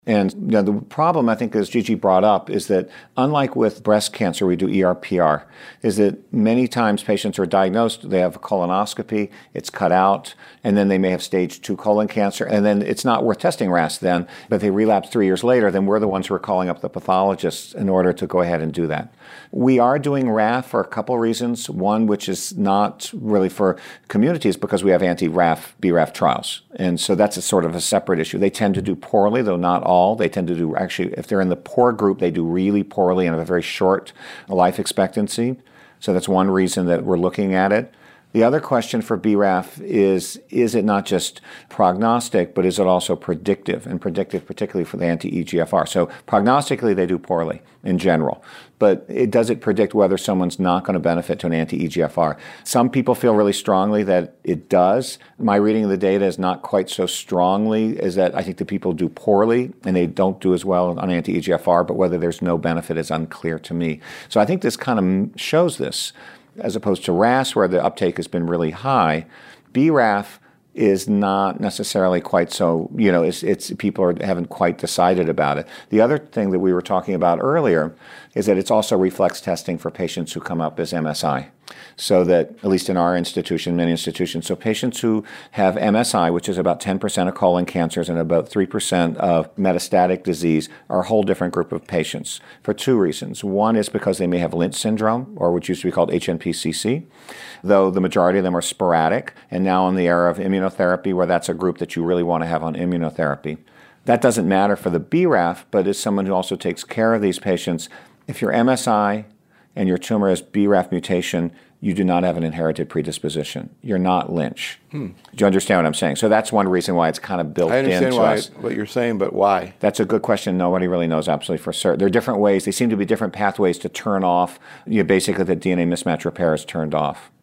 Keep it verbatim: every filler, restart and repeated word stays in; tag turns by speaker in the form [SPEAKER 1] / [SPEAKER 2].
[SPEAKER 1] And you know, the problem, I think, as Gigi brought up, is that unlike with breast cancer, we do E R P R, is that many times patients are diagnosed, they have a colonoscopy, it's cut out, and then they may have stage two colon cancer, and then it's not worth testing R A S then, but if they relapse three years later, then we're the ones who are calling up the pathologists in order to go ahead and do that. We are doing R A F for a couple reasons. One, which is not really for communities, because we have anti-R A F, B R A F trials. And so that's a sort of a separate issue. They tend to do poorly, though not all. They tend to do, actually, if they're in the poor group, they do really poorly and have a very short life expectancy. So that's one reason that we're looking at it. The other question for B R A F is, is it not just prognostic, but is it also predictive? And predictive particularly for the anti-E G F R. So prognostically, they do poorly in general. But it does it predict whether someone's not going to benefit to an anti-E G F R? Some people feel really strongly that it does. My reading of the data is not quite so strongly, is that I think the people do poorly and they don't do as well on anti-E G F R, but whether there's no benefit is unclear to me. So I think this kind of shows this. As opposed to R A S, where the uptake has been really high, B R A F is not necessarily quite so, you know, it's, it's people are, haven't quite decided about it. The other thing that we were talking about earlier is that it's also reflex testing for patients who come up as M S I. So that, at least in our institution, many institutions, so patients who have M S I, which is about ten percent of colon cancers and about three percent of metastatic disease, are a whole different group of patients for two reasons. One is because they may have Lynch syndrome, or what used to be called H N P C C, though the majority of them are sporadic, and now in the era of immunotherapy, where that's a group that you really want to have on immunotherapy. That doesn't matter for the B R A F, but as someone who also takes care of these patients, if you're M S I and your tumor has B R A F mutation, you do not have an inherited predisposition. You're not Lynch. Hmm. Do you understand what I'm saying? So that's one reason why it's kind of built into us.
[SPEAKER 2] I understand why, what you're saying, but why?
[SPEAKER 1] That's a good question. Nobody really knows absolutely for certain. There are different ways. They seem to be different pathways to turn off, you know, basically the D N A mismatch repair is turned off.